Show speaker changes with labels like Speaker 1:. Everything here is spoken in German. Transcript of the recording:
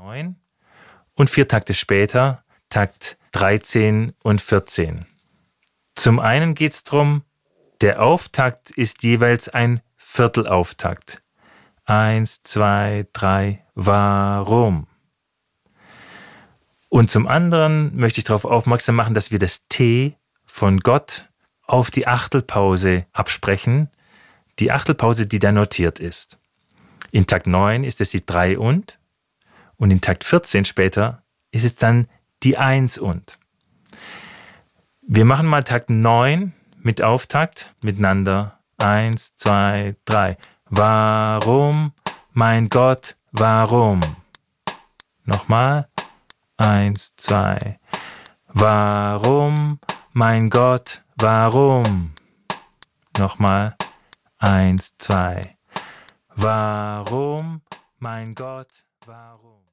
Speaker 1: 9 und 4 Takte später Takt 13 und 14. Zum einen geht es darum, der Auftakt ist jeweils ein Viertelauftakt. 1, 2, 3, warum? Und zum anderen möchte ich darauf aufmerksam machen, dass wir das T von Gott auf die Achtelpause absprechen. Die Achtelpause, die da notiert ist. In Takt 9 ist es die 3 und in Takt 14 später ist es dann die 1 und. Wir machen mal Takt 9 mit Auftakt miteinander. 1, 2, 3. Warum, mein Gott, warum? Nochmal. 1, 2. Warum, mein Gott, warum? Nochmal. 1, 2. Warum, mein Gott, warum?